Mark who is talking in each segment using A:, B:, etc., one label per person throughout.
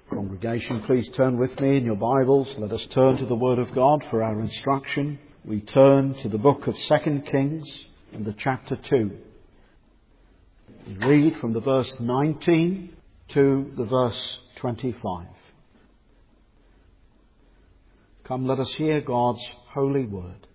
A: Congregation, please turn with me in your Bibles. Let us turn to the Word of God for our instruction. We turn to the book of 2 Kings and the chapter 2. We read from the verse 19 to the verse 25. Come, let us hear God's holy word.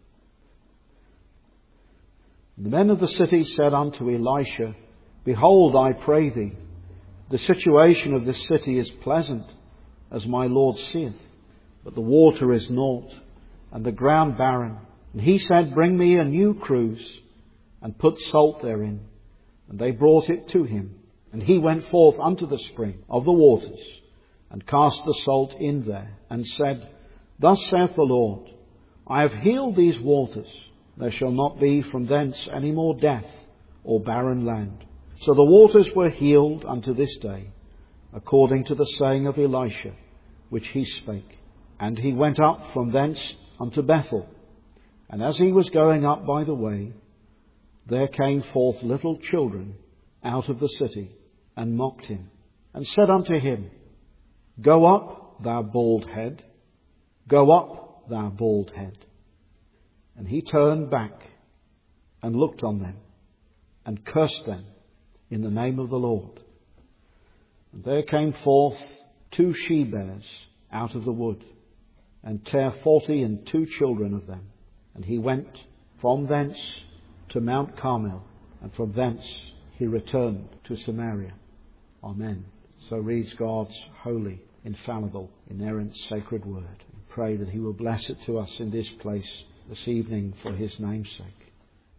A: The men of the city said unto Elisha, Behold, I pray thee, the situation of this city is pleasant, as my Lord seeth, but the water is naught, and the ground barren. And he said, Bring me a new cruse, and put salt therein. And they brought it to him. And he went forth unto the spring of the waters, and cast the salt in there, and said, Thus saith the Lord, I have healed these waters. There shall not be from thence any more death or barren land. So the waters were healed unto this day, according to the saying of Elisha, which he spake. And he went up from thence unto Bethel. And as he was going up by the way, there came forth little children out of the city, and mocked him, and said unto him, Go up, thou bald head. Go up, thou bald head. And he turned back and looked on them and cursed them in the name of the Lord. And there came forth 2 she-bears out of the wood, and tare 42 children of them. And he went from thence to Mount Carmel, and from thence he returned to Samaria. Amen. So reads God's holy, infallible, inerrant, sacred word. Pray that he will bless it to us in this place this evening for his name's sake.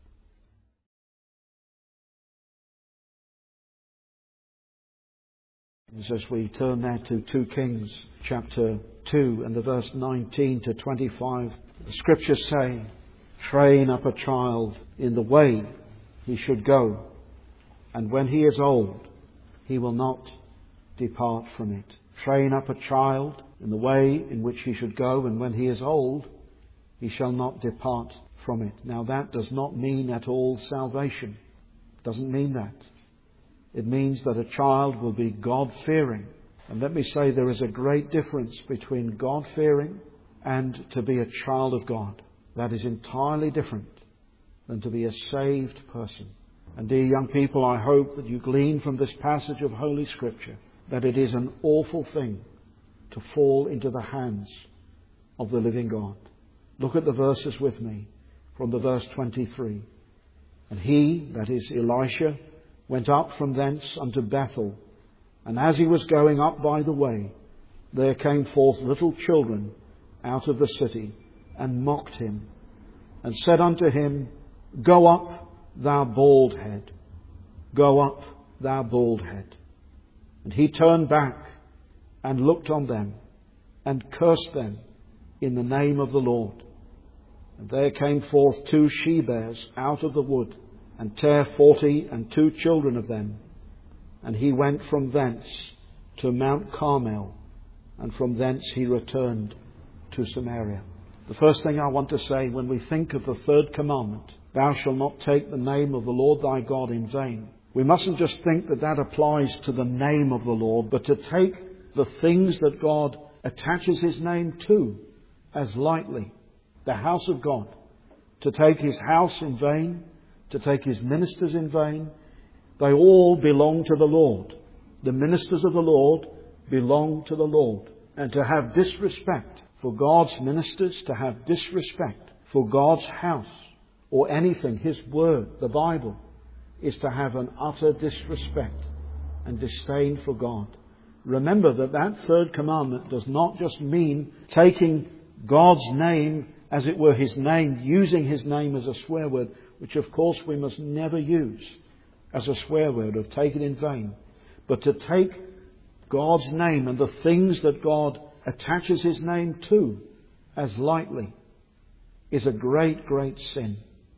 A: As we turn now to 2 Kings chapter 2 and the verse 19 to 25, the scriptures say, Train up a child in the way he should go, and when he is old, he will not depart from it. Train up a child in the way in which he should go, and when he is old, he shall not depart from it. Now that does not mean at all salvation. It doesn't mean that. It means that a child will be God-fearing. And let me say there is a great difference between God-fearing and to be a child of God. That is entirely different than to be a saved person. And dear young people, I hope that you glean from this passage of Holy Scripture that it is an awful thing to fall into the hands of the living God. Look at the verses with me from the verse 23. And he, that is Elisha, went up from thence unto Bethel. And as he was going up by the way, there came forth little children out of the city, and mocked him, and said unto him, Go up, thou bald head. Go up, thou bald head. And he turned back and looked on them, and cursed them in the name of the Lord. And there came forth 2 she-bears out of the wood, and tare 42 children of them. And he went from thence to Mount Carmel, and from thence he returned to Samaria. The first thing I want to say when we think of the 3rd commandment, Thou shalt not take the name of the Lord thy God in vain. We mustn't just think that that applies to the name of the Lord, but to take the things that God attaches his name to as lightly. The house of God. To take his house in vain, to take his ministers in vain. They all belong to the Lord. The ministers of the Lord belong to the Lord. And to have disrespect for God's ministers, to have disrespect for God's house or anything, his word, the Bible, is to have an utter disrespect and disdain for God. Remember that that 3rd commandment does not just mean taking God's name as it were his name, using his name as a swear word, which of course we must never use as a swear word or take it in vain. But to take God's name and the things that God attaches his name to as lightly is a great, great sin.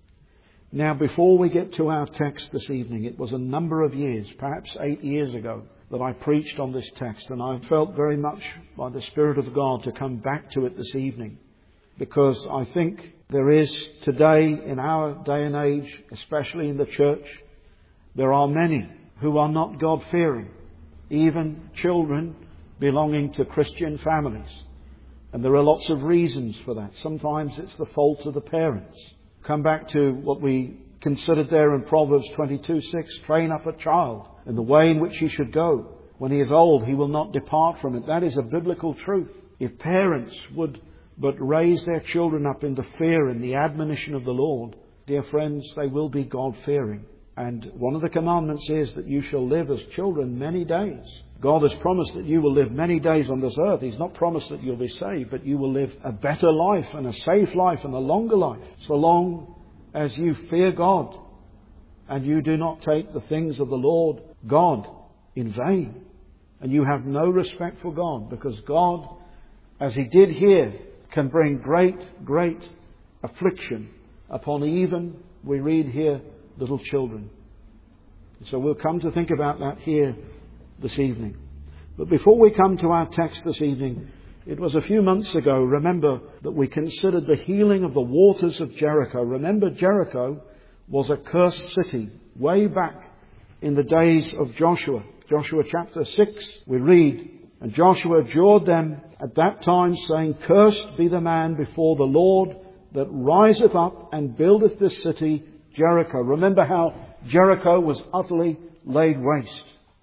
A: Now, before we get to our text this evening, it was a number of years, perhaps 8 years ago, that I preached on this text, and I felt very much by the Spirit of God to come back to it this evening, because I think there is today, in our day and age, especially in the church, there are many who are not God-fearing, even children belonging to Christian families. And there are lots of reasons for that. Sometimes it's the fault of the parents. Come back to what we considered there in Proverbs 22:6. Train up a child in the way in which he should go. When he is old, he will not depart from it. That is a biblical truth. If parents would but raise their children up in the fear and the admonition of the Lord, dear friends, they will be God-fearing. And one of the commandments is that you shall live as children many days. God has promised that you will live many days on this earth. He's not promised that you'll be saved, but you will live a better life and a safe life and a longer life, so long as you fear God and you do not take the things of the Lord God in vain. And you have no respect for God, because God, as He did here, can bring great, great affliction upon even, we read here, little children. So we'll come to think about that here this evening. But before we come to our text this evening, it was a few months ago, remember, that we considered the healing of the waters of Jericho. Remember, Jericho was a cursed city way back in the days of Joshua. Joshua chapter 6, we read, and Joshua adjured them at that time, saying, Cursed be the man before the Lord that riseth up and buildeth this city, Jericho. Remember how Jericho was utterly laid waste.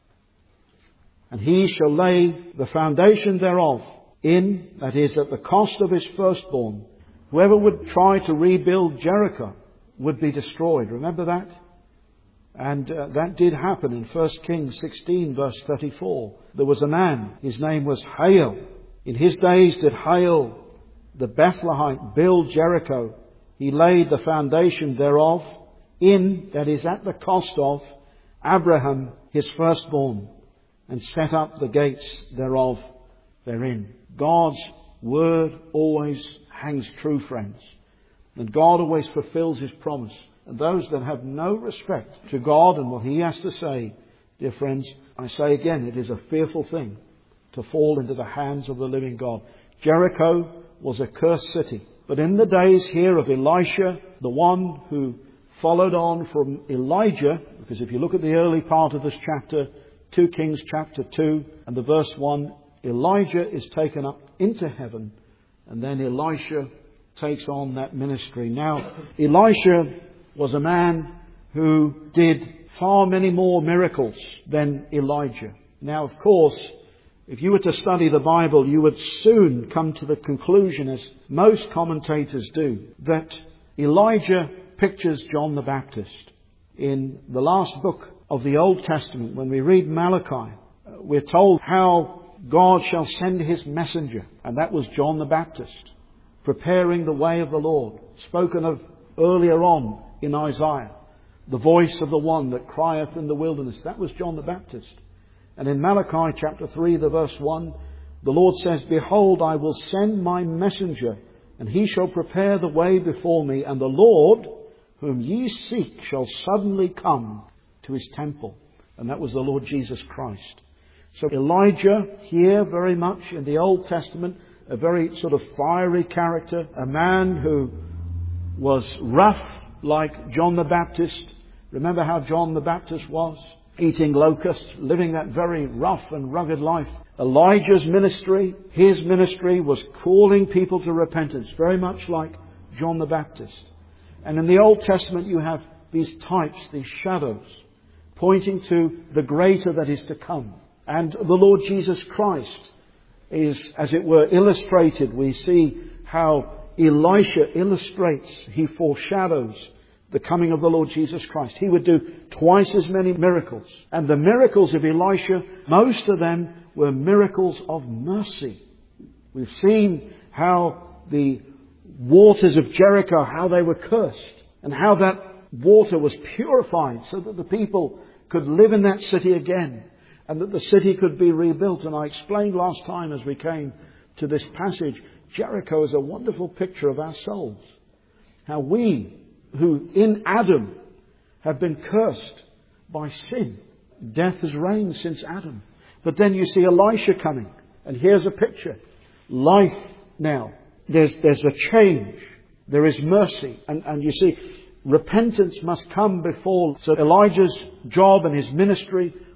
A: And he shall lay the foundation thereof in, that is, at the cost of his firstborn. Whoever would try to rebuild Jericho would be destroyed. Remember that? And that did happen in 1 Kings 16 verse 34. There was a man, his name was Hael. In his days did Hael the Bethlehemite build Jericho. He laid the foundation thereof in, that is, at the cost of, Abraham his firstborn, and set up the gates thereof therein. God's word always hangs true, friends. And God always fulfills His promise. And those that have no respect to God and what He has to say, dear friends, I say again, it is a fearful thing to fall into the hands of the living God. Jericho was a cursed city. But in the days here of Elisha, the one who followed on from Elijah, because if you look at the early part of this chapter, 2 Kings chapter 2 and the verse 1, Elijah is taken up into heaven, and then Elisha takes on that ministry. Now, Elisha was a man who did far many more miracles than Elijah. Now, of course, if you were to study the Bible, you would soon come to the conclusion, as most commentators do, that Elijah pictures John the Baptist. In the last book of the Old Testament, when we read Malachi, we're told how God shall send His messenger, and that was John the Baptist, preparing the way of the Lord, spoken of earlier on in Isaiah. The voice of the one that crieth in the wilderness. That was John the Baptist. And in Malachi chapter 3, the verse 1, the Lord says, Behold, I will send my messenger, and he shall prepare the way before me, and the Lord, whom ye seek, shall suddenly come to His temple. And that was the Lord Jesus Christ. So Elijah here, very much in the Old Testament, a very sort of fiery character, a man who was rough like John the Baptist. Remember how John the Baptist was? Eating locusts, living that very rough and rugged life. Elijah's ministry, his ministry was calling people to repentance, very much like John the Baptist. And in the Old Testament you have these types, these shadows, pointing to the greater that is to come. And the Lord Jesus Christ is, as it were, illustrated. We see how Elisha illustrates, he foreshadows the coming of the Lord Jesus Christ. He would do twice as many miracles. And the miracles of Elisha, most of them were miracles of mercy. We've seen how the waters of Jericho, how they were cursed, and how that water was purified so that the people could live in that city again, and that the city could be rebuilt. And I explained last time as we came to this passage, Jericho is a wonderful picture of our souls. How we, who in Adam have been cursed by sin. Death has reigned since Adam. But then you see Elisha coming. And here's a picture. Life now. There's a change. There is mercy. And you see, repentance must come before. So Elijah's job and his ministry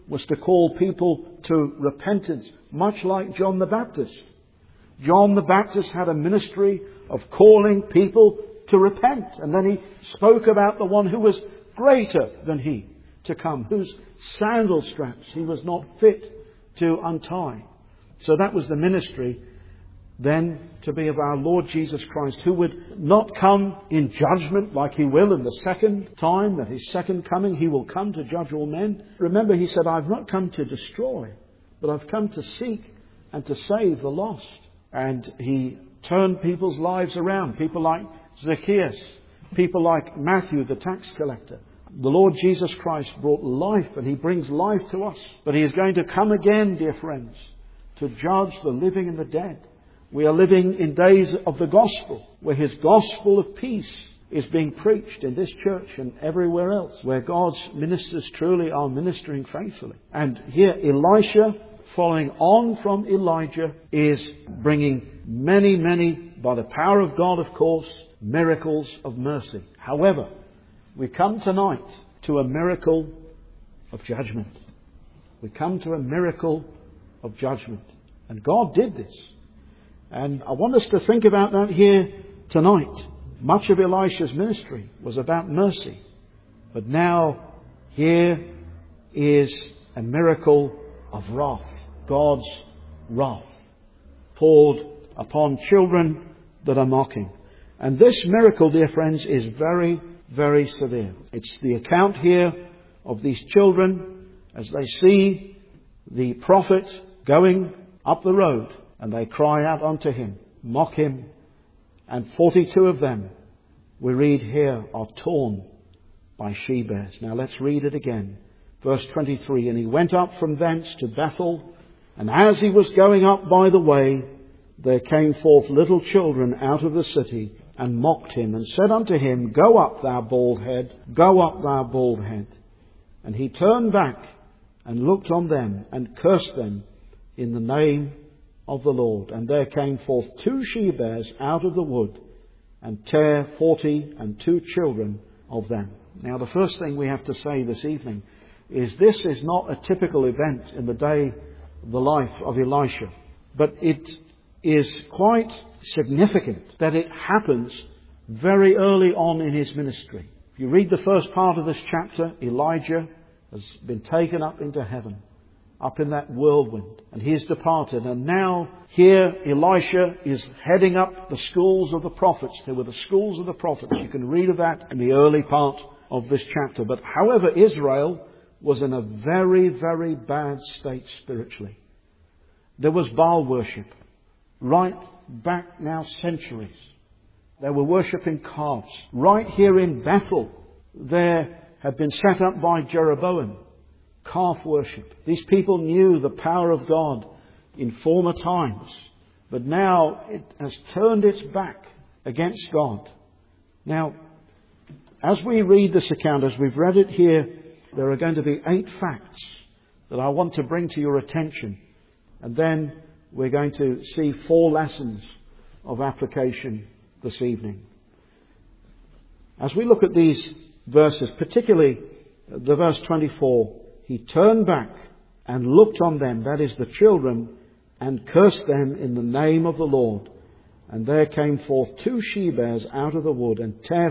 A: was to call people to repentance, much like John the Baptist. John the Baptist had a ministry of calling people to repent. And then he spoke about the one who was greater than he to come, whose sandal straps he was not fit to untie. So that was the ministry then to be of our Lord Jesus Christ, who would not come in judgment like he will in the second time, at his second coming. He will come to judge all men. Remember, he said, I've not come to destroy, but I've come to seek and to save the lost. And he turned people's lives around. People like Zacchaeus, people like Matthew, the tax collector. The Lord Jesus Christ brought life, and he brings life to us. But he is going to come again, dear friends, to judge the living and the dead. We are living in days of the gospel, where his gospel of peace is being preached in this church and everywhere else, where God's ministers truly are ministering faithfully. And here Elisha, following on from Elijah, is bringing many, by the power of God, of course, miracles of mercy. However, we come tonight to a miracle of judgment. We come to a miracle of judgment. And God did this. And I want us to think about that here tonight. Much of Elisha's ministry was about mercy. But now here is a miracle of wrath. God's wrath poured upon children that are mocking. And this miracle, dear friends, is very, very severe. It's the account here of these children as they see the prophet going up the road, and they cry out unto him, mock him. And 42 of them, we read here, are torn by she-bears. Now let's read it again. Verse 23, and he went up from thence to Bethel, and as he was going up by the way, there came forth little children out of the city, and mocked him, and said unto him, go up, thou bald head, go up, thou bald head. And he turned back, and looked on them, and cursed them in the name of the Lord. And there came forth 2 she-bears out of the wood, and tare 42 children of them. Now the first thing we have to say this evening is this is not a typical event in the day of the life of Elisha, but it is quite significant that it happens very early on in his ministry. If you read the first part of this chapter, Elijah has been taken up into heaven, up in that whirlwind, and he has departed. And now here Elisha is heading up the schools of the prophets. There were the schools of the prophets. You can read of that in the early part of this chapter. But however, Israel was in a very, very bad state spiritually. There was Baal worship right back now centuries. They were worshipping calves. Right here in Bethel, there had been set up by Jeroboam calf worship. These people knew the power of God in former times, but now it has turned its back against God. Now, as we read this account, as we've read it here, there are going to be 8 facts that I want to bring to your attention. And then we're going to see 4 lessons of application this evening. As we look at these verses, particularly the verse 24, he turned back and looked on them, that is the children, and cursed them in the name of the Lord. And there came forth 2 she-bears out of the wood, and tare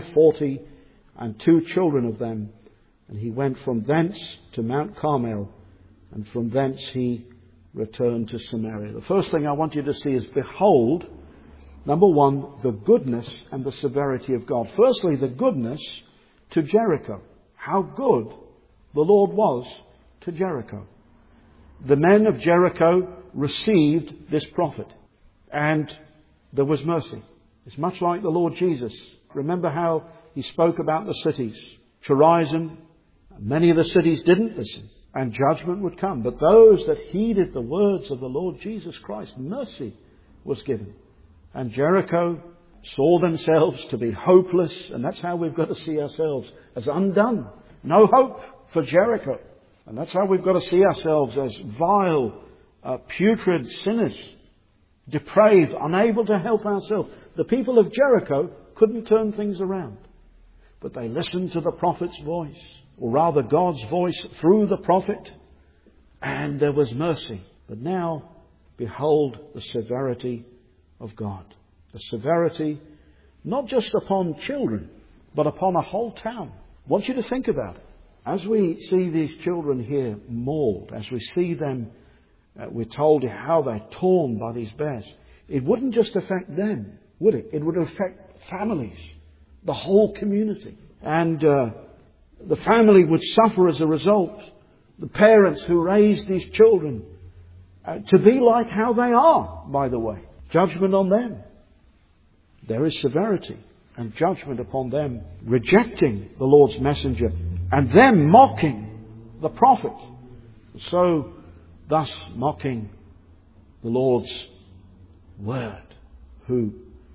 A: 42 children of them. And he went from thence to Mount Carmel, and from thence he returned to Samaria. The first thing I want you to see is, behold, number 1, the goodness and the severity of God. Firstly, the goodness to Jericho. How good the Lord was to Jericho. The men of Jericho received this prophet, and there was mercy. It's much like the Lord Jesus. Remember how he spoke about the cities. Chorazin, many of the cities didn't listen, and judgment would come. But those that heeded the words of the Lord Jesus Christ, mercy was given. And Jericho saw themselves to be hopeless, and that's how we've got to see ourselves, as undone. No hope for Jericho. And that's how we've got to see ourselves, as vile, putrid sinners, depraved, unable to help ourselves. The people of Jericho couldn't turn things around, but they listened to the prophet's voice, or rather God's voice through the prophet, and there was mercy. But now, behold the severity of God. The severity not just upon children, but upon a whole town. I want you to think about it. As we see these children here mauled, as we see them, we're told how they're torn by these bears, it wouldn't just affect them, would it? It would affect families, the whole community. And the family would suffer as a result. The parents who raised these children to be like how they are, by the way. Judgment on them. There is severity and judgment upon them, rejecting the Lord's messenger and them mocking the prophet. So, thus mocking the Lord's word, who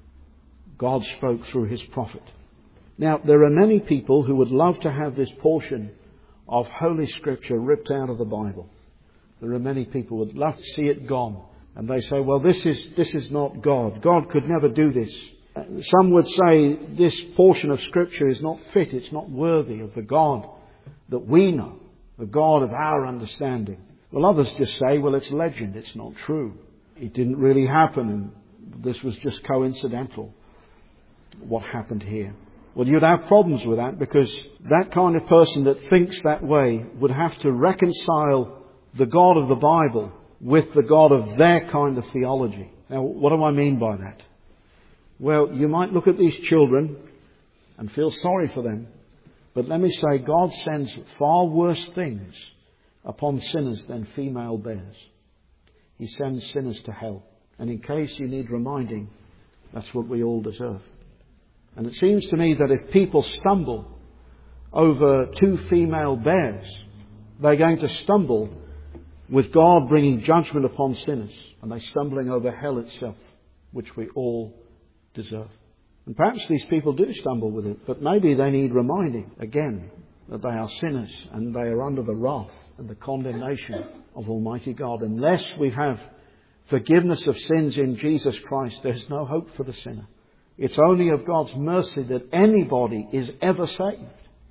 A: God spoke through his prophet. Now, there are many people who would love to have this portion of Holy Scripture ripped out of the Bible. There are many people who would love to see it gone. And they say, well, this is not God. God could never do this. Some would say this portion of Scripture is not fit. It's not worthy of the God that we know, the God of our understanding. Well, others just say, well, it's legend. It's not true. It didn't really happen, and this was just coincidental, what happened here. Well, you'd have problems with that, because that kind of person that thinks that way would have to reconcile the God of the Bible with the God of their kind of theology. Now, what do I mean by that? Well, you might look at these children and feel sorry for them, but let me say, God sends far worse things upon sinners than female bears. He sends sinners to hell. And in case you need reminding, that's what we all deserve. And it seems to me that if people stumble over two female bears, they're going to stumble with God bringing judgment upon sinners, and they're stumbling over hell itself, which we all deserve. And perhaps these people do stumble with it, but maybe they need reminding again that they are sinners and they are under the wrath and the condemnation of Almighty God. Unless we have forgiveness of sins in Jesus Christ, there's no hope for the sinner. It's only of God's mercy that anybody is ever saved.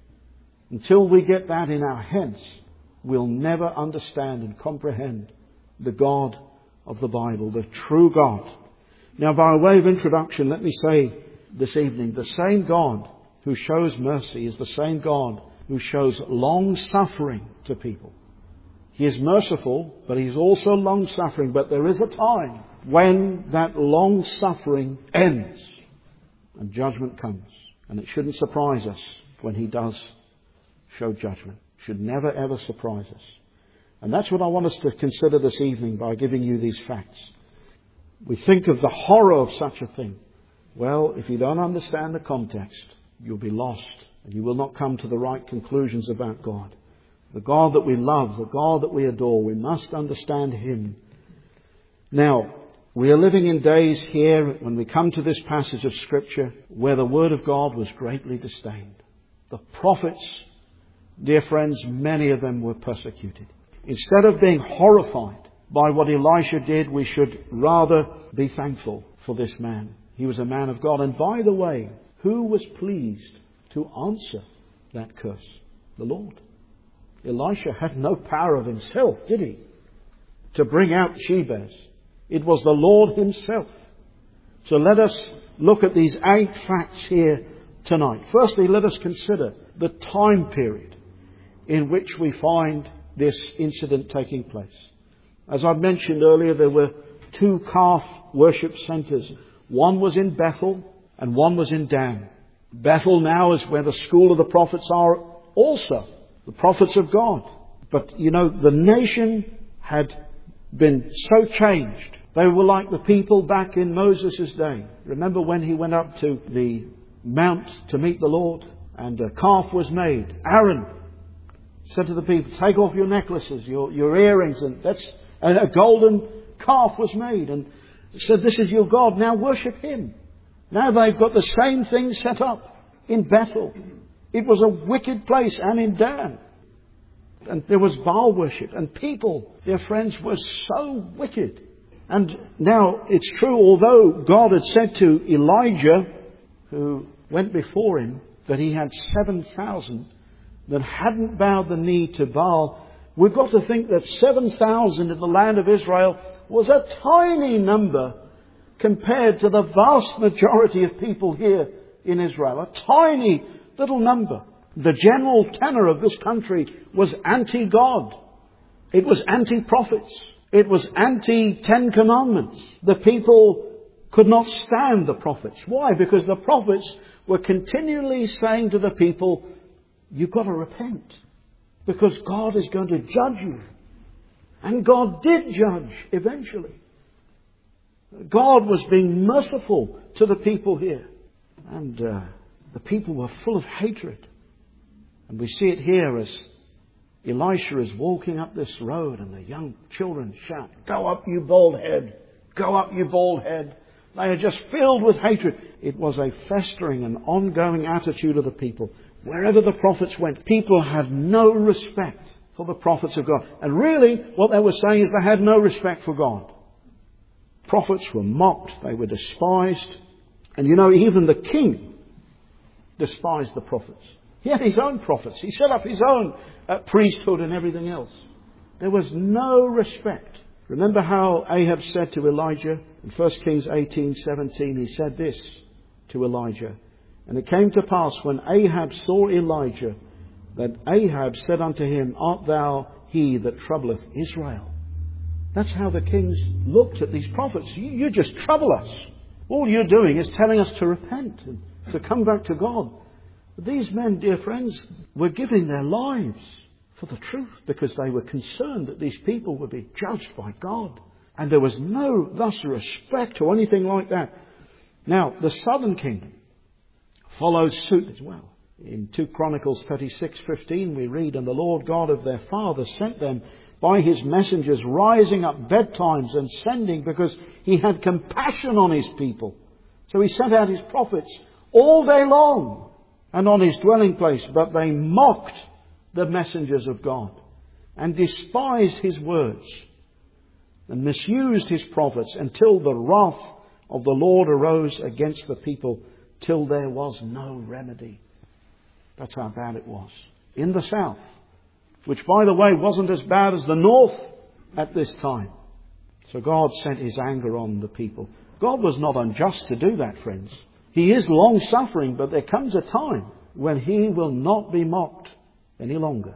A: Until we get that in our heads, we'll never understand and comprehend the God of the Bible, the true God. Now, by way of introduction, let me say this evening, the same God who shows mercy is the same God who shows long-suffering to people. He is merciful, but He's also long-suffering. But there is a time when that long-suffering ends and judgment comes. And it shouldn't surprise us when He does show judgment. It should never ever surprise us. And that's what I want us to consider this evening by giving you these facts. We think of the horror of such a thing. Well, if you don't understand the context, you'll be lost and you will not come to the right conclusions about God. The God that we love, the God that we adore, we must understand Him. Now, we are living in days here, when we come to this passage of Scripture, where the Word of God was greatly disdained. The prophets, dear friends, many of them were persecuted. Instead of being horrified by what Elisha did, we should rather be thankful for this man. He was a man of God. And by the way, who was pleased to answer that curse? The Lord. Elisha had no power of himself, did he, to bring out she-bears? It was the Lord Himself. So let us look at these 8 facts here tonight. Firstly, let us consider the time period in which we find this incident taking place. As I mentioned earlier, there were 2 calf worship centres. One was in Bethel and one was in Dan. Bethel now is where the school of the prophets are also, the prophets of God. But, you know, the nation had been so changed. They were like the people back in Moses' day. Remember when he went up to the mount to meet the Lord and a calf was made? Aaron said to the people, take off your necklaces, your earrings, and a golden calf was made. And said, this is your God, now worship Him. Now they've got the same thing set up in Bethel. It was a wicked place, and in Dan. And there was Baal worship, and people, dear friends, were so wicked. And now it's true, although God had said to Elijah, who went before him, that he had 7,000 that hadn't bowed the knee to Baal, We've got to think that 7,000 in the land of Israel was a tiny number compared to the vast majority of people here in Israel. A tiny little number. The general tenor of this country was anti-God. It was anti-prophets. It was anti-Ten Commandments. The people could not stand the prophets. Why? Because the prophets were continually saying to the people, you've got to repent, because God is going to judge you. And God did judge eventually. God was being merciful to the people here. And the people were full of hatred. And we see it here as Elisha is walking up this road and the young children shout, go up, you bald head. Go up, you bald head. They are just filled with hatred. It was a festering and ongoing attitude of the people. Wherever the prophets went, people had no respect for the prophets of God. And really, what they were saying is they had no respect for God. Prophets were mocked. They were despised. And you know, even the king despised the prophets. He had his own prophets. He set up his own priesthood and everything else. There was no respect. Remember how Ahab said to Elijah in 1 Kings 18:17, he said this to Elijah. And it came to pass when Ahab saw Elijah, that Ahab said unto him, art thou he that troubleth Israel? That's how the kings looked at these prophets. You just trouble us. All you're doing is telling us to repent and to come back to God. But these men, dear friends, were giving their lives for the truth because they were concerned that these people would be judged by God. And there was no thus respect or anything like that. Now, the southern kingdom followed suit as well. In 2 Chronicles 36:15 we read, and the Lord God of their fathers sent them by his messengers, rising up bedtimes and sending, because he had compassion on his people. So he sent out his prophets all day long and on his dwelling place, but they mocked the messengers of God and despised his words and misused his prophets until the wrath of the Lord arose against the people, till there was no remedy. That's how bad it was. In the south, which by the way wasn't as bad as the north at this time. So God sent his anger on the people. God was not unjust to do that, friends. He is long-suffering, but there comes a time when he will not be mocked any longer.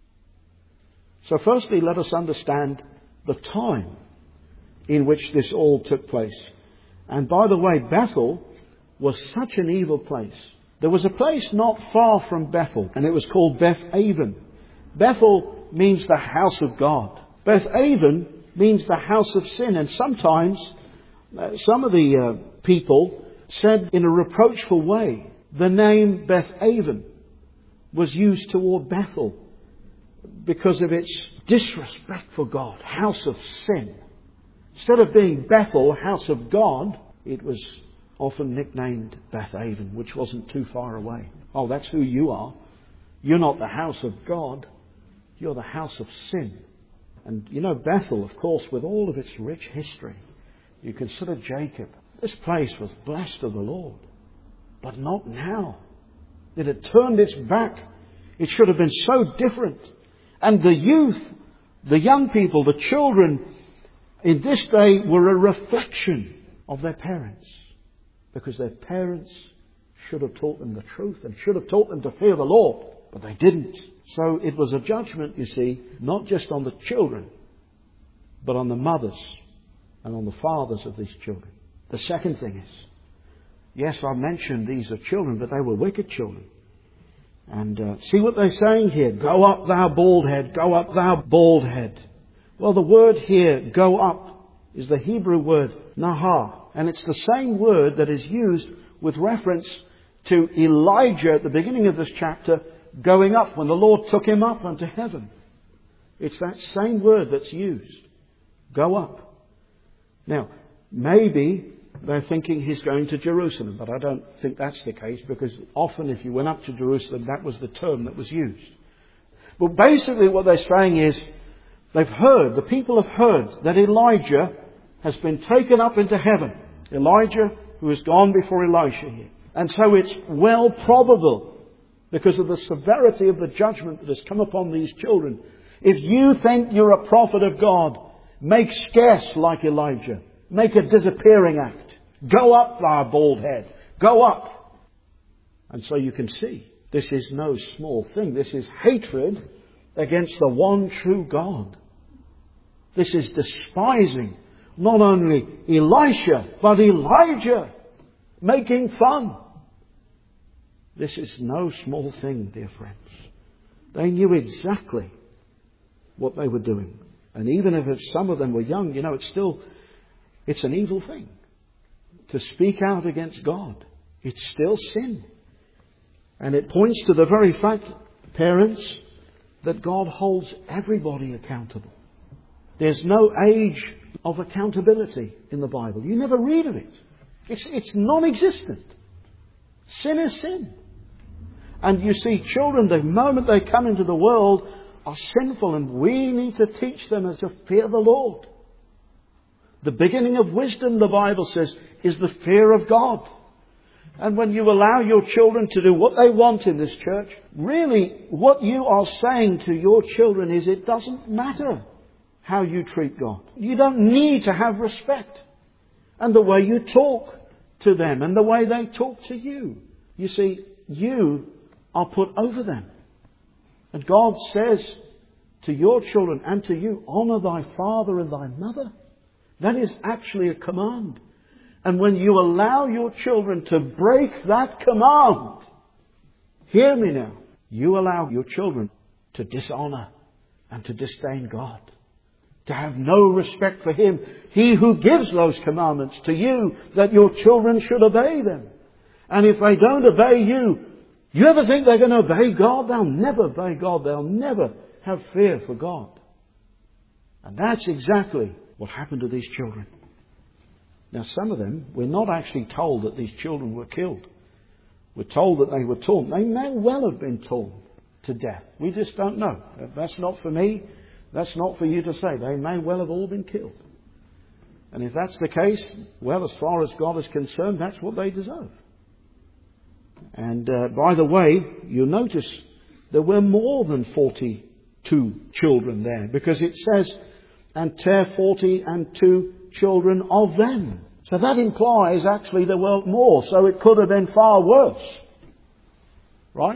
A: So firstly, let us understand the time in which this all took place. And by the way, Bethel was such an evil place. There was a place not far from Bethel, and it was called Beth Aven. Bethel means the house of God. Beth Aven means the house of sin. And sometimes some of the people said in a reproachful way, the name Beth Aven was used toward Bethel because of its disrespect for God, house of sin. Instead of being Bethel, house of God, it was often nicknamed Beth Aven, which wasn't too far away. Oh, that's who you are. You're not the house of God. You're the house of sin. And you know, Bethel, of course, with all of its rich history, you consider Jacob. This place was blessed of the Lord. But not now. It had turned its back. It should have been so different. And the youth, the young people, the children in this day were a reflection of their parents. Because their parents should have taught them the truth and should have taught them to fear the Lord. But they didn't. So it was a judgment, you see, not just on the children, but on the mothers and on the fathers of these children. The second thing is, yes, I mentioned these are children, but they were wicked children. And see what they're saying here. Go up, thou bald head. Go up, thou bald head. Well, the word here, go up, is the Hebrew word nahar. And it's the same word that is used with reference to Elijah at the beginning of this chapter, going up when the Lord took him up unto heaven. It's that same word that's used. Go up. Now, maybe they're thinking he's going to Jerusalem, but I don't think that's the case, because often if you went up to Jerusalem, that was the term that was used. But basically what they're saying is, they've heard, the people have heard that Elijah has been taken up into heaven. Elijah, who has gone before Elisha here. And so it's well probable, because of the severity of the judgment that has come upon these children, If you think you're a prophet of God, make scarce like Elijah. Make a disappearing act. Go up, thou bald head. Go up. And so you can see, this is no small thing. This is hatred against the one true God. This is despising not only Elisha, but Elijah. Making fun. This is no small thing, dear friends. They knew exactly what they were doing. And even if some of them were young, it's an evil thing. To speak out against God. It's still sin. And it points to the very fact, parents, that God holds everybody accountable. There's no age of accountability in the Bible. You never read of it. It's non-existent. Sin is sin. And you see, children, the moment they come into the world, are sinful, and we need to teach them as to fear the Lord. The beginning of wisdom, the Bible says, is the fear of God. And when you allow your children to do what they want in this church, really what you are saying to your children is it doesn't matter how you treat God. You don't need to have respect. And the way you talk to them and the way they talk to you. You see, you are put over them. And God says to your children and to you, honour thy father and thy mother. That is actually a command. And when you allow your children to break that command, hear me now, you allow your children to dishonour and to disdain God. To have no respect for Him. He who gives those commandments to you, that your children should obey them. And if they don't obey you, you ever think they're going to obey God? They'll never obey God. They'll never have fear for God. And that's exactly what happened to these children. Now, some of them, we're not actually told that these children were killed. We're told that they were torn. They may well have been torn to death. We just don't know. That's not for me. That's not for you to say. They may well have all been killed. And if that's the case, well, as far as God is concerned, that's what they deserve. And by the way, you'll notice there were more than 42 children there. Because it says, and tear 42 children of them. So that implies actually there were more. So it could have been far worse. Right?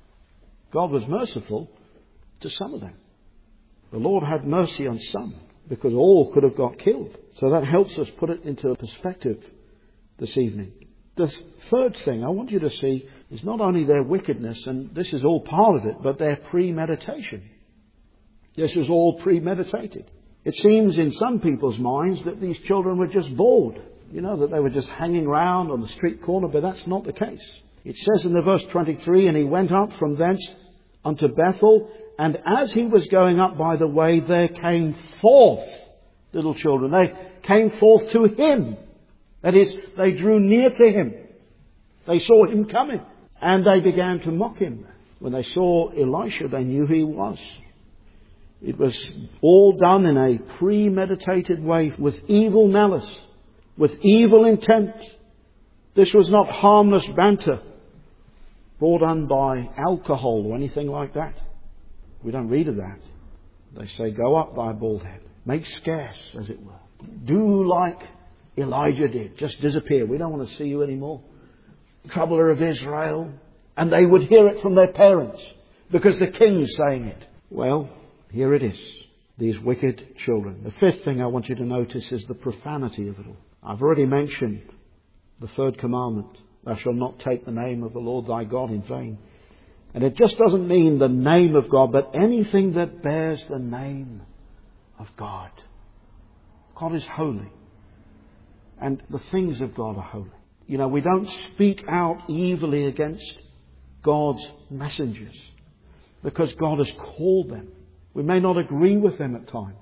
A: God was merciful to some of them. The Lord had mercy on some, because all could have got killed. So that helps us put it into perspective this evening. The third thing I want you to see is not only their wickedness, and this is all part of it, but their premeditation. This was all premeditated. It seems in some people's minds that these children were just bored. That they were just hanging around on the street corner, but that's not the case. It says in the verse 23, and he went up from thence unto Bethel, and as he was going up by the way, there came forth little children. They came forth to him. That is, they drew near to him. They saw him coming. And they began to mock him. When they saw Elisha, they knew who he was. It was all done in a premeditated way, with evil malice, with evil intent. This was not harmless banter brought on by alcohol or anything like that. We don't read of that. They say, go up, thy bald head. Make scarce, as it were. Do like Elijah did. Just disappear. We don't want to see you anymore. Troubler of Israel. And they would hear it from their parents, because the king's saying it. Well, here it is. These wicked children. The fifth thing I want you to notice is the profanity of it all. I've already mentioned the third commandment. Thou shalt not take the name of the Lord thy God in vain. And it just doesn't mean the name of God, but anything that bears the name of God. God is holy. And the things of God are holy. We don't speak out evilly against God's messengers, because God has called them. We may not agree with them at times.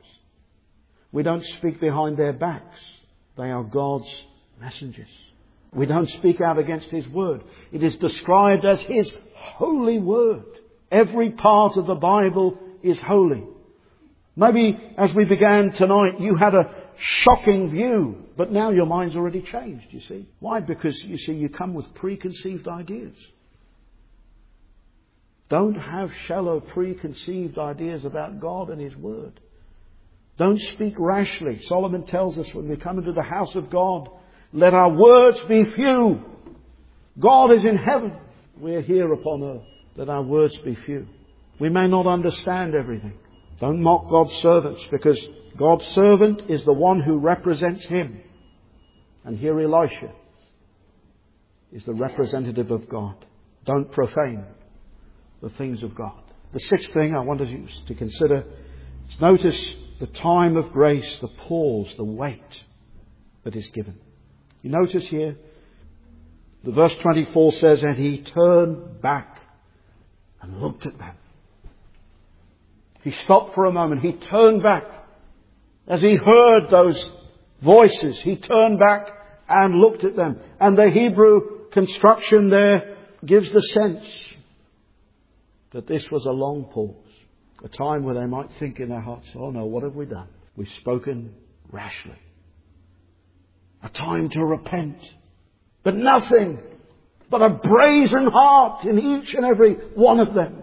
A: We don't speak behind their backs. They are God's messengers. We don't speak out against His word. It is described as His holy word. Every part of the Bible is holy. Maybe as we began tonight, you had a shocking view, but now your mind's already changed, you see. Why? Because, you see, you come with preconceived ideas. Don't have shallow preconceived ideas about God and His Word. Don't speak rashly. Solomon tells us when we come into the house of God, let our words be few. God is in heaven. We're here upon earth. Let our words be few. We may not understand everything. Don't mock God's servants, because God's servant is the one who represents Him. And here Elisha is the representative of God. Don't profane the things of God. The sixth thing I want you to consider is notice the time of grace, the pause, the wait that is given. You notice here, the verse 24 says, and he turned back and looked at them. He stopped for a moment. He turned back. As he heard those voices, he turned back and looked at them. And the Hebrew construction there gives the sense that this was a long pause. A time where they might think in their hearts, oh no, what have we done? We've spoken rashly. A time to repent. But nothing but a brazen heart in each and every one of them.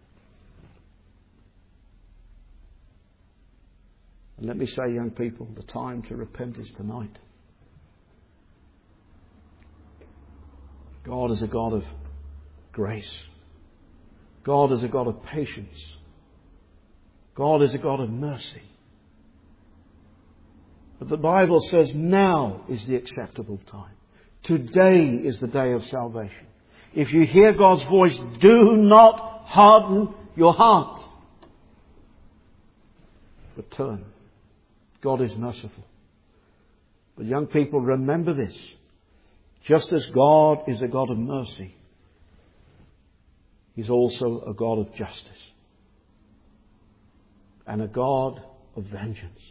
A: And let me say, young people, the time to repent is tonight. God is a God of grace. God is a God of patience. God is a God of mercy. But the Bible says now is the acceptable time. Today is the day of salvation. If you hear God's voice, do not harden your heart, but turn. God is merciful. But young people, remember this. Just as God is a God of mercy, He's also a God of justice. And a God of vengeance.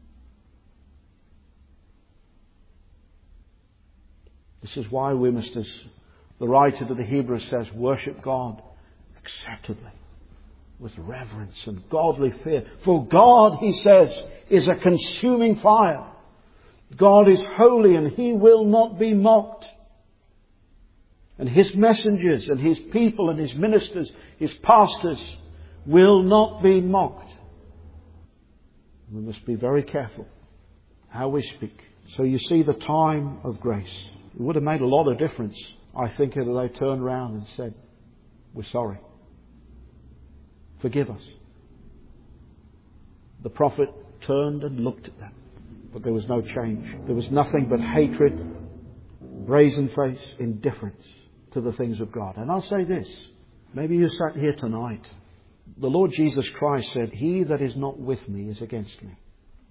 A: This is why we must, as the writer to the Hebrews says, worship God acceptably, with reverence and godly fear. For God, he says, is a consuming fire. God is holy and He will not be mocked. And His messengers and His people and His ministers, His pastors, will not be mocked. We must be very careful how we speak. So you see the time of grace. It would have made a lot of difference, I think, if they turned round and said, we're sorry. Forgive us. The prophet turned and looked at them. But there was no change. There was nothing but hatred, brazen face, indifference to the things of God. And I'll say this. Maybe you sat here tonight. The Lord Jesus Christ said, he that is not with me is against me.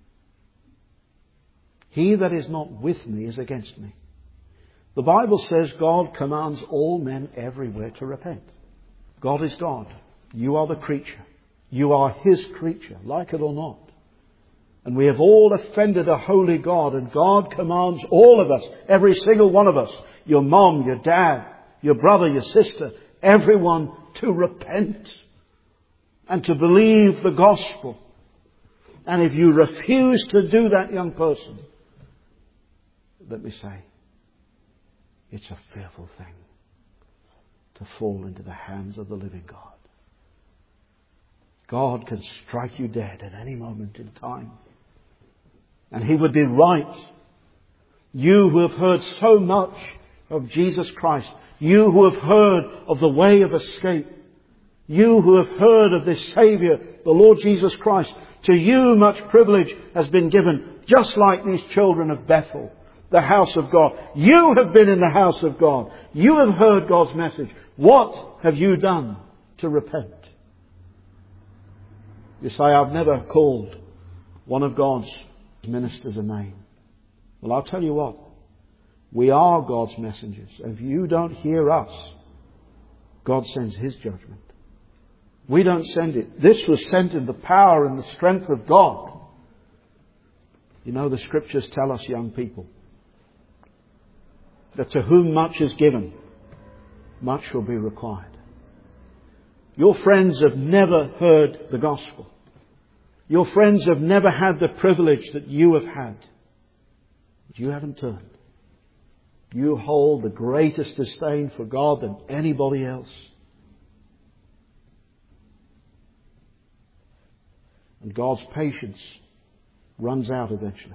A: He that is not with me is against me. The Bible says God commands all men everywhere to repent. God is God. You are the creature. You are His creature, like it or not. And we have all offended a holy God, and God commands all of us, every single one of us, your mom, your dad, your brother, your sister, everyone to repent and to believe the gospel. And if you refuse to do that, young person, let me say, it's a fearful thing to fall into the hands of the living God. God can strike you dead at any moment in time. And He would be right. You who have heard so much of Jesus Christ, you who have heard of the way of escape, you who have heard of this Saviour, the Lord Jesus Christ, to you much privilege has been given, just like these children of Bethel, the house of God. You have been in the house of God. You have heard God's message. What have you done to repent? You say, I've never called one of God's ministers a name. Well, I'll tell you what. We are God's messengers. If you don't hear us, God sends His judgment. We don't send it. This was sent in the power and the strength of God. You know, the Scriptures tell us, young people, that to whom much is given, much will be required. Your friends have never heard the gospel. Your friends have never had the privilege that you have had. But you haven't turned. You hold the greatest disdain for God than anybody else. And God's patience runs out eventually.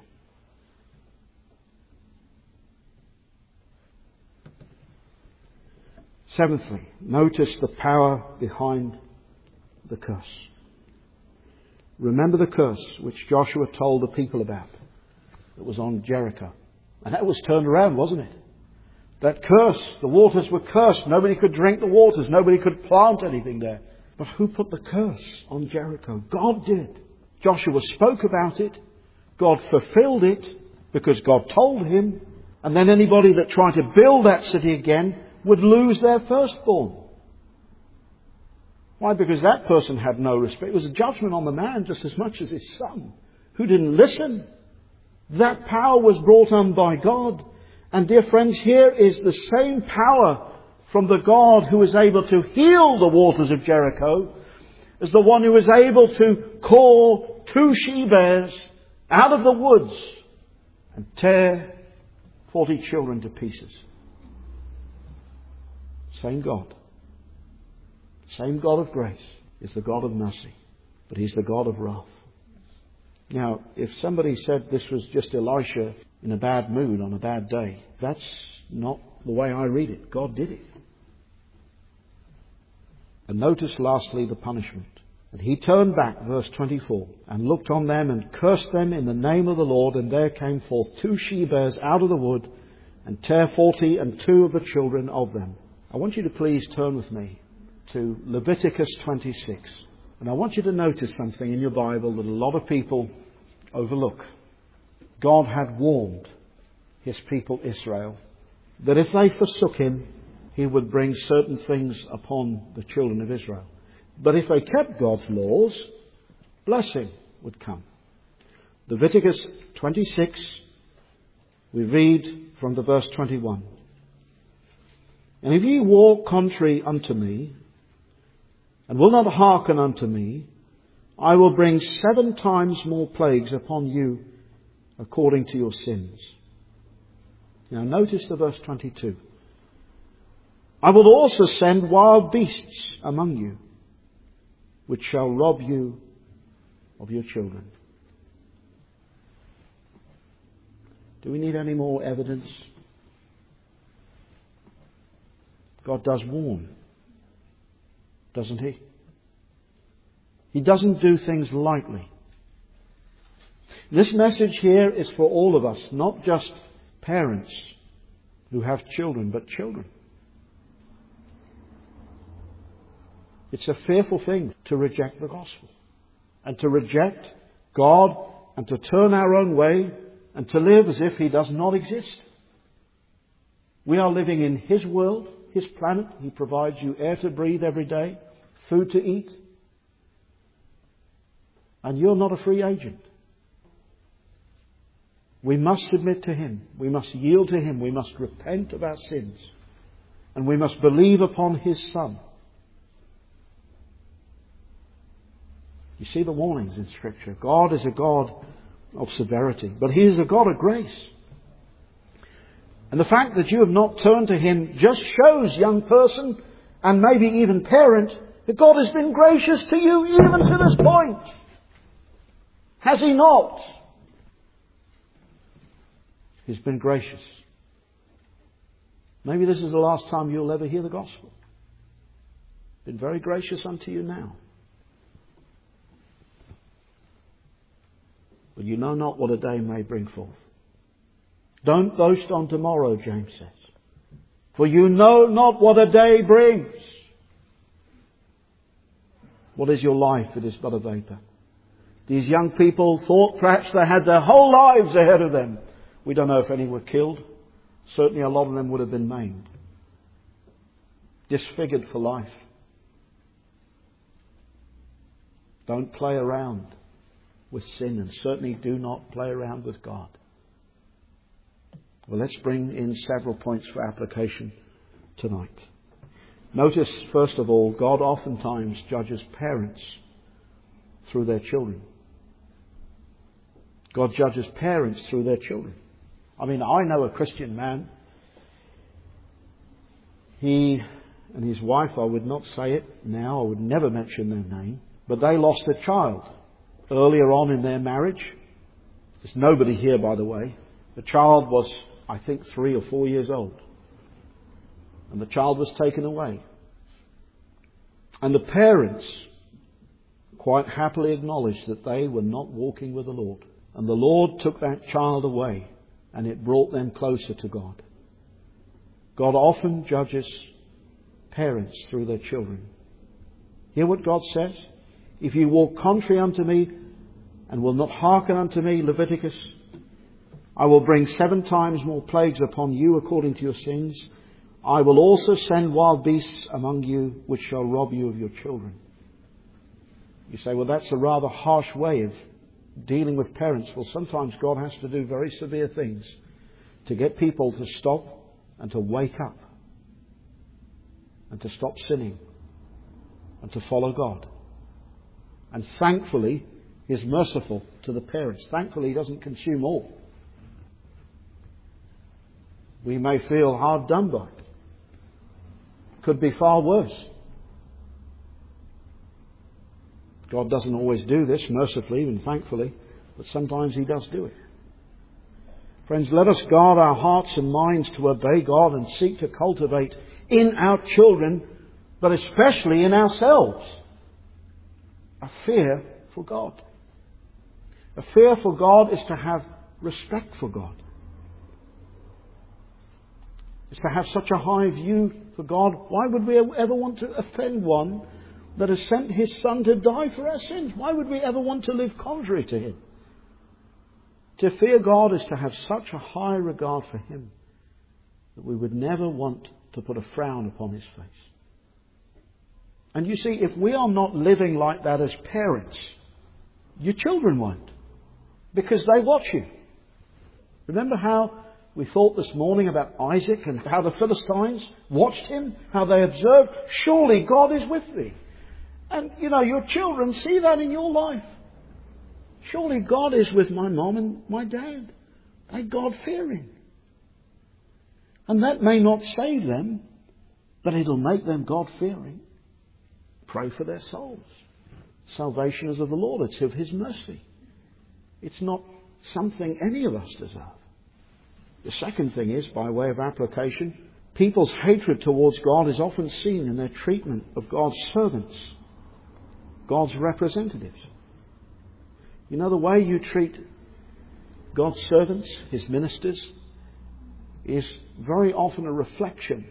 A: Seventhly, notice the power behind the curse. Remember the curse which Joshua told the people about. It was on Jericho. And that was turned around, wasn't it? That curse, the waters were cursed. Nobody could drink the waters. Nobody could plant anything there. But who put the curse on Jericho? God did. Joshua spoke about it. God fulfilled it because God told him. And then anybody that tried to build that city again would lose their firstborn. Why? Because that person had no respect. It was a judgment on the man just as much as his son, who didn't listen. That power was brought on by God. And dear friends, here is the same power from the God who is able to heal the waters of Jericho as the one who is able to call 2 she-bears out of the woods and tear 40 children to pieces. Same God. Same God of grace is the God of mercy, but He's the God of wrath. Now, if somebody said this was just Elisha in a bad mood on a bad day, that's not the way I read it. God did it. And notice lastly the punishment. And he turned back, verse 24, and looked on them and cursed them in the name of the Lord. And there came forth 2 she-bears out of the wood and tare 42 of the children of them. I want you to please turn with me to Leviticus 26. And I want you to notice something in your Bible that a lot of people overlook. God had warned His people Israel that if they forsook Him, He would bring certain things upon the children of Israel. But if they kept God's laws, blessing would come. Leviticus 26, we read from the verse 21. And if ye walk contrary unto me, and will not hearken unto me, I will bring 7 times more plagues upon you according to your sins. Now notice the verse 22. I will also send wild beasts among you, which shall rob you of your children. Do we need any more evidence? God does warn, doesn't He? He doesn't do things lightly. This message here is for all of us, not just parents who have children, but children. It's a fearful thing to reject the gospel and to reject God and to turn our own way and to live as if He does not exist. We are living in His world, His planet. He provides you air to breathe every day, food to eat. And you're not a free agent. We must submit to Him. We must yield to Him. We must repent of our sins. And we must believe upon His Son. You see the warnings in Scripture. God is a God of severity, but He is a God of grace. And the fact that you have not turned to Him just shows, young person, and maybe even parent, that God has been gracious to you even to this point. Has He not? He's been gracious. Maybe this is the last time you'll ever hear the gospel. Been very gracious unto you now. But you know not what a day may bring forth. Don't boast on tomorrow, James says. For you know not what a day brings. What is your life? It is but a vapour. These young people thought perhaps they had their whole lives ahead of them. We don't know if any were killed. Certainly a lot of them would have been maimed. Disfigured for life. Don't play around with sin, and certainly do not play around with God. Well, let's bring in several points for application tonight. Notice, first of all, God oftentimes judges parents through their children. God judges parents through their children. I mean, I know a Christian man. He and his wife, I would not say it now, I would never mention their name, but they lost a child earlier on in their marriage. There's nobody here, by the way. The child was, I think, 3 or 4 years old. And the child was taken away. And the parents quite happily acknowledged that they were not walking with the Lord. And the Lord took that child away, and it brought them closer to God. God often judges parents through their children. Hear what God says? If you walk contrary unto me and will not hearken unto me, Leviticus, I will bring 7 times more plagues upon you according to your sins. I will also send wild beasts among you, which shall rob you of your children. You say, well, that's a rather harsh way of dealing with parents. Well, sometimes God has to do very severe things to get people to stop and to wake up and to stop sinning and to follow God. And thankfully, He's merciful to the parents. Thankfully, He doesn't consume all. We may feel hard done by. Could be far worse. God doesn't always do this mercifully and thankfully, but sometimes He does do it. Friends, let us guard our hearts and minds to obey God and seek to cultivate in our children, but especially in ourselves, a fear for God. A fear for God is to have respect for God. It's to have such a high view for God. Why would we ever want to offend one that has sent His Son to die for our sins? Why would we ever want to live contrary to Him? To fear God is to have such a high regard for Him that we would never want to put a frown upon His face. And you see, if we are not living like that as parents, your children won't, because they watch you. Remember how we thought this morning about Isaac and how the Philistines watched him, how they observed, surely God is with thee. And, your children see that in your life. Surely God is with my mom and my dad. They're God-fearing. And that may not save them, but it'll make them God-fearing. Pray for their souls. Salvation is of the Lord. It's of His mercy. It's not something any of us deserve. The second thing is, by way of application, people's hatred towards God is often seen in their treatment of God's servants, God's representatives. The way you treat God's servants, His ministers, is very often a reflection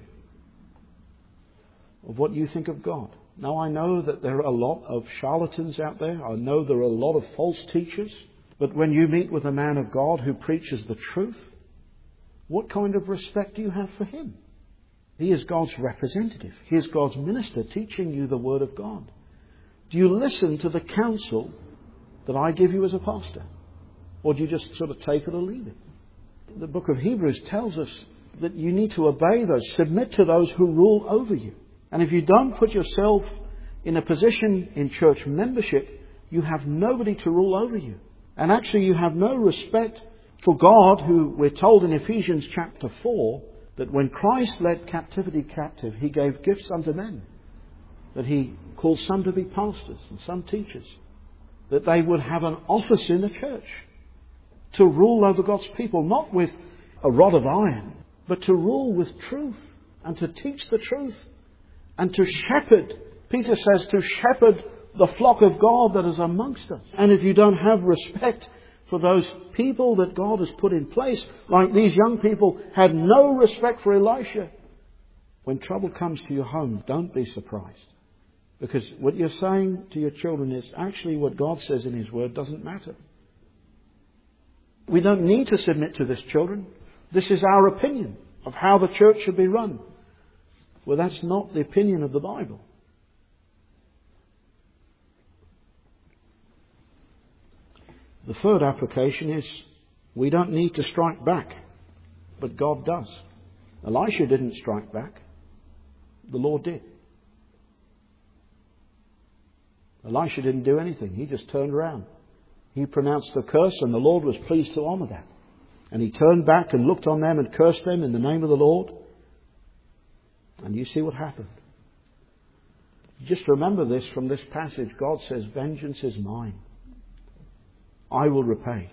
A: of what you think of God. Now, I know that there are a lot of charlatans out there. I know there are a lot of false teachers. But when you meet with a man of God who preaches the truth, what kind of respect do you have for him? He is God's representative. He is God's minister teaching you the Word of God. Do you listen to the counsel that I give you as a pastor? Or do you just sort of take it or leave it? The book of Hebrews tells us that you need to obey those, submit to those who rule over you. And if you don't put yourself in a position in church membership, you have nobody to rule over you. And actually you have no respect for God, who we're told in Ephesians chapter 4 that when Christ led captivity captive, He gave gifts unto men. That He called some to be pastors and some teachers. That they would have an office in the church to rule over God's people, not with a rod of iron, but to rule with truth and to teach the truth and to shepherd. Peter says to shepherd the flock of God that is amongst us. And if you don't have respect for those people that God has put in place, like these young people had no respect for Elisha, when trouble comes to your home, don't be surprised. Because what you're saying to your children is actually what God says in His Word doesn't matter. We don't need to submit to this, children. This is our opinion of how the church should be run. Well, that's not the opinion of the Bible. The third application is we don't need to strike back, but God does. Elisha didn't strike back. The Lord did. Elisha didn't do anything. He just turned around. He pronounced the curse and the Lord was pleased to honour that. And he turned back and looked on them and cursed them in the name of the Lord. And you see what happened. Just remember this from this passage. God says, vengeance is mine. I will repay.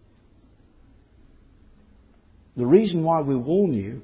A: The reason why we warn you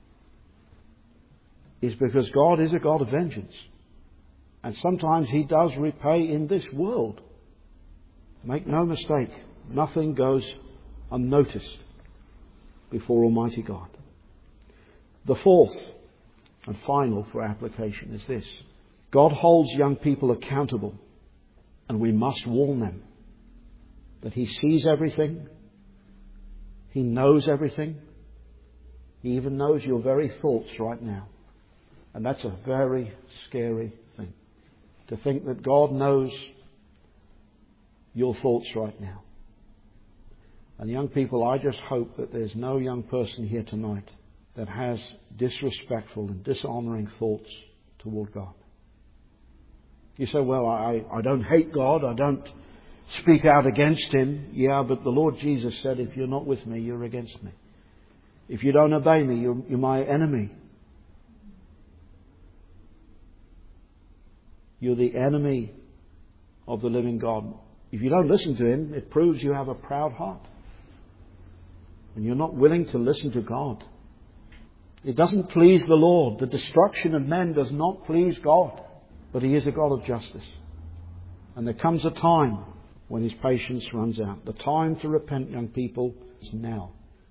A: is because God is a God of vengeance. And sometimes He does repay in this world. Make no mistake, nothing goes unnoticed before Almighty God. The fourth and final for application is this. God holds young people accountable, and we must warn them that He sees everything. He knows everything. He even knows your very thoughts right now. And that's a very scary thing, to think that God knows your thoughts right now. And young people, I just hope that there's no young person here tonight that has disrespectful and dishonouring thoughts toward God. You say, well, I don't hate God, I don't speak out against Him. Yeah, but the Lord Jesus said, if you're not with me, you're against me. If you don't obey me, you're my enemy. You're the enemy of the living God. If you don't listen to Him, it proves you have a proud heart. And you're not willing to listen to God. It doesn't please the Lord. The destruction of men does not please God. But He is a God of justice. And there comes a time when His patience runs out. The time to repent, young people, is now.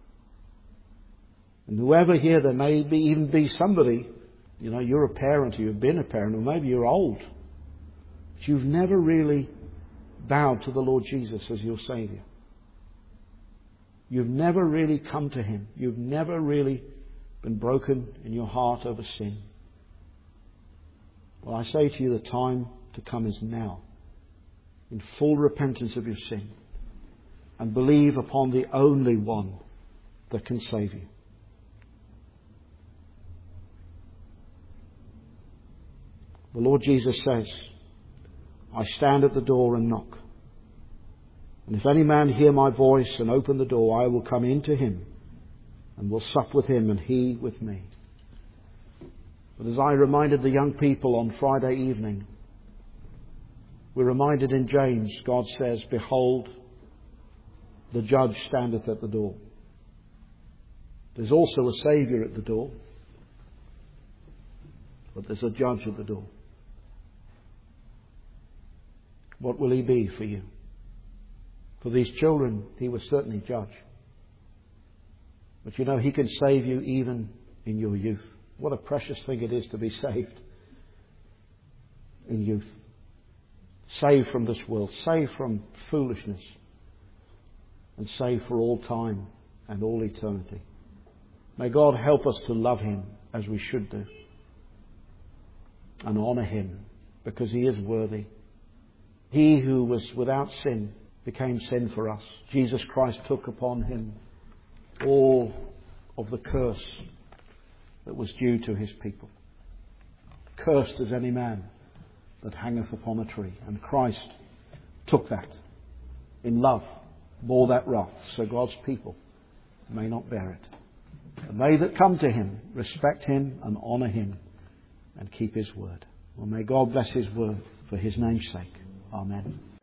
A: And whoever here, there may even be somebody, you're a parent, or you've been a parent, or maybe you're old. But you've never really bowed to the Lord Jesus as your Saviour. You've never really come to Him. You've never really been broken in your heart over sin. Well, I say to you, the time to come is now. In full repentance of your sin. And believe upon the only one that can save you. The Lord Jesus says, I stand at the door and knock. And if any man hear my voice and open the door, I will come into him and will sup with him and he with me. But as I reminded the young people on Friday evening, we're reminded in James, God says, behold, the judge standeth at the door. There's also a Saviour at the door, but there's a judge at the door. What will He be for you? For these children, He will certainly judge. But He can save you even in your youth. What a precious thing it is to be saved in youth. Saved from this world, saved from foolishness, and saved for all time and all eternity. May God help us to love Him as we should do, and honour Him because He is worthy. He who was without sin became sin for us. Jesus Christ took upon Him all of the curse that was due to His people. Cursed is any man that hangeth upon a tree. And Christ took that in love, bore that wrath, so God's people may not bear it. And they that come to Him respect Him and honour Him and keep His word. Well, may God bless His word for His name's sake. Amen.